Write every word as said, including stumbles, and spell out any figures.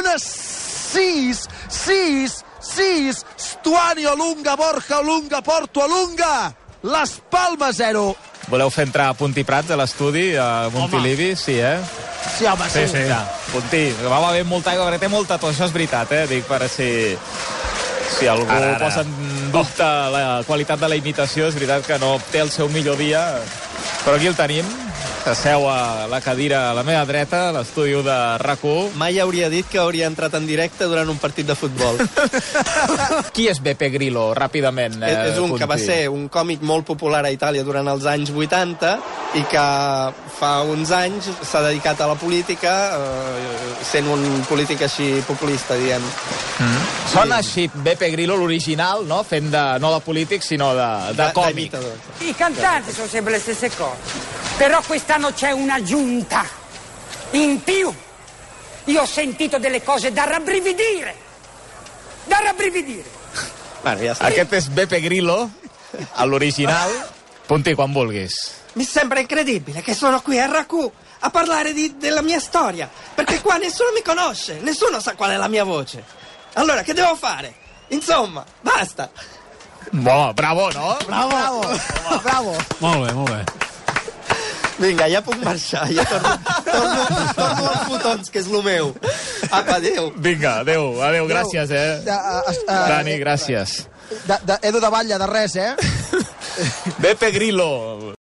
Barcelona sis, sis, sis, Stuani Olunga, Borja Olunga, Porto Olunga, Las Palmas zero. Voleu fer entrar Puntí Prats a l'estudi, a Montilivi? Sí, eh? Sí, home, sí. Sí, sí. Ja. Puntí, va beure molta aigua, perquè té molta tos, això és veritat, eh? Dic, per si... Si algú ara, ara. posa en dubte la qualitat de la imitació, és veritat que no té el seu millor dia, però aquí el tenim, s'asseu a la cadira a la meva dreta, a l'estudi de RAC u. Mai hauria dit que hauria entrat en directe durant un partit de futbol. Qui és Beppe Grillo, ràpidament? Eh, és un Puntí? que va ser un còmic molt popular a Itàlia durant els anys vuitanta i que fa uns anys s'ha dedicat a la política, eh, sent un polític així populista, diem. Mm. Sona així Beppe Grillo, l'original, no? Fent de, no de polític, sinó de, de, de còmic. I cantanti sono sempre le stesse cose, però quest'anno c'è una giunta in più. Io ho sentito delle cose da rabbrividire, da rabbrividire. Bueno, ja està. Aquest és Beppe Grillo, all'original. Puntí, quan vulguis. Mi sembra incredibile che sono qui a RAC u a parlare di, della mia storia, perché qua nessuno mi conosce, nessuno sa qual è la mia voce. Allora, che devo fare? Insomma, basta. Bo, bravo, no? Bravo, bravo, bravo. Molt bé, molt bé. Vinga, ja puc marxar, ja torno, torno, torno als fotons, que és el meu. Apa, adéu. Vinga, adéu, adéu, gràcies, eh? De, uh, uh, Dani, gràcies. De, de, Edu de Batlle, de res, eh? Beppe Grillo,